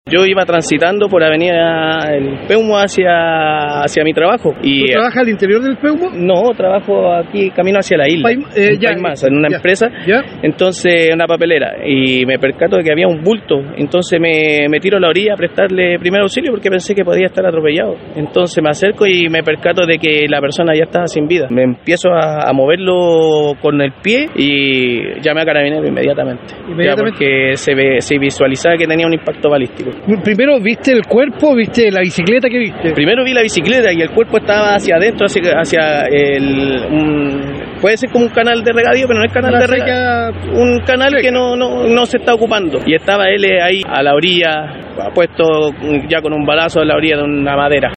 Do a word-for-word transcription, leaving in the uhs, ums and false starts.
Yo iba transitando por avenida El Peumo hacia, hacia mi trabajo. Y, ¿Tú trabajas al interior del Peumo? No, trabajo aquí, camino hacia la isla, Paim, eh, en ya, Paimasa, en una ya, empresa, ya. entonces una papelera, y me percato de que había un bulto, entonces me, me tiro a la orilla a prestarle primer auxilio porque pensé que podía estar atropellado. Entonces me acerco y me percato de que la persona ya estaba sin vida. Me empiezo a, a moverlo con el pie y llamé a Carabineros inmediatamente, ¿Inmediatamente? Ya porque se, ve, se visualizaba que tenía un impacto balístico. Primero viste el cuerpo, viste la bicicleta que viste. Primero vi la bicicleta y el cuerpo estaba hacia adentro, hacia, hacia el... Un, puede ser como un canal de regadío, pero no es canal Una de regadío. Un canal seca que no, no, no se está ocupando. Y estaba él ahí a la orilla, puesto ya con un balazo a la orilla de una madera.